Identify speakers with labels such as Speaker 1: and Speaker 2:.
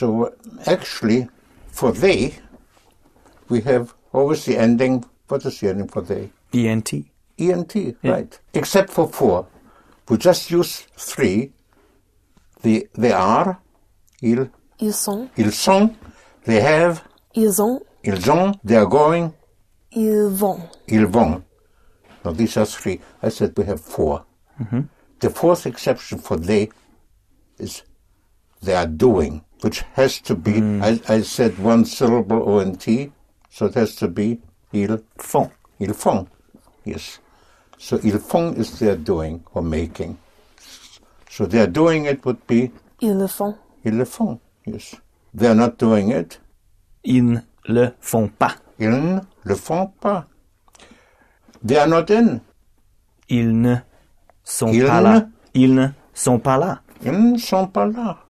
Speaker 1: So actually, for they, we have always the ending. What is the ending for they?
Speaker 2: ENT.
Speaker 1: ENT, right. Except for 4. We just use 3. They are, ils
Speaker 3: sont,
Speaker 1: they have,
Speaker 3: ils ont,
Speaker 1: they are going,
Speaker 3: ils vont.
Speaker 1: Now these are 3. I said we have 4.
Speaker 2: Mm-hmm.
Speaker 1: The 4th exception for they is they are doing, which has to be, I said 1 syllable ONT, so it has to be ils font. Ils font, yes. So ils font is their doing or making. So their doing it would be
Speaker 3: Ils le font.
Speaker 1: Ils le font, yes. They are not doing it.
Speaker 2: Ils ne le font pas.
Speaker 1: Ils ne le font pas. They are not in.
Speaker 2: Ils ne sont pas là. Ils ne sont pas là.
Speaker 1: Ils ne sont pas là.